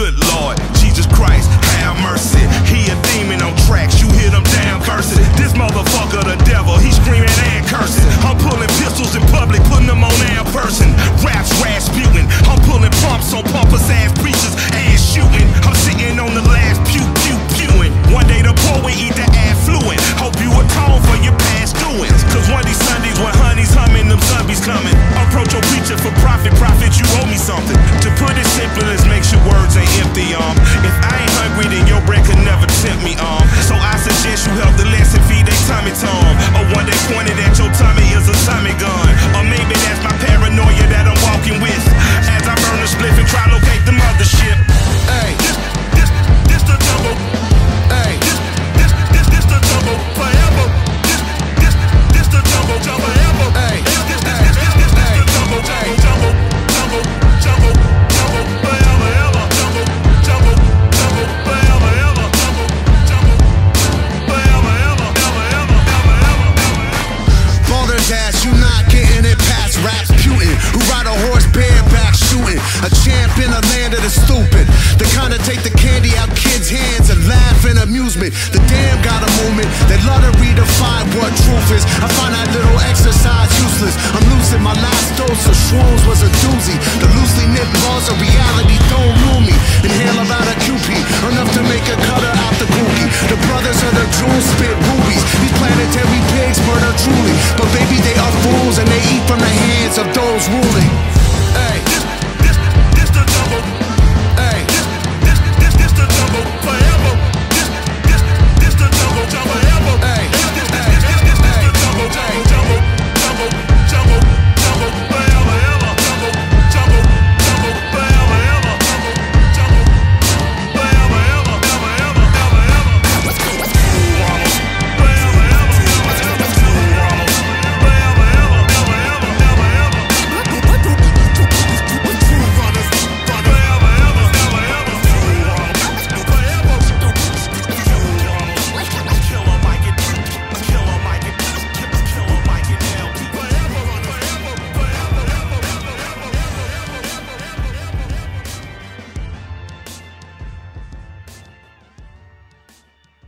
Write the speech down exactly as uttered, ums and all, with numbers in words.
Good Lord, Jesus Christ, have mercy. He a demon on tracks, you hear them damn curses. This motherfucker the devil, he screaming and cursing. I'm pulling pistols in public, putting them on our person. Raps Rasputin, I'm pulling pumps on pompous ass preachers, ass shooting. I'm sitting on the last pew, pew, pewing. One day the poor will eat the affluent. Hope you atone for your past doings. Cause one of these Sundays when honey's humming, them zombies coming. Approach your preacher for profit, profit, you owe me something. To put it simple, let's make sure words ain't empty, um. If I ain't hungry, then your bread could never tempt me, um. So I suggest you help the less and feed they tummy tom. Or one day pointed at your tummy is a tummy gun. Or maybe that's my paranoia that I'm walking with. As I burn the spliff and try to locate the mothership. Hey, this, this, this the double. Hey, this, this, this, this the double forever. This, this, this the double, double ever. Hey, this, this, this, this, this, this, this the double, double, double, double, double, double, forever, ever, double, double, double, forever, ever, double, double, forever, ever, ever, ever, ever, ever, ever. Baldur's ass, you not getting it past Rasputin, who ride a horse bareback shooting. A champ in the land of the stupid. The kind of take the candy out kids' hands and laugh in amusement. The damn got a movement. They love to redefine what truth is. I find out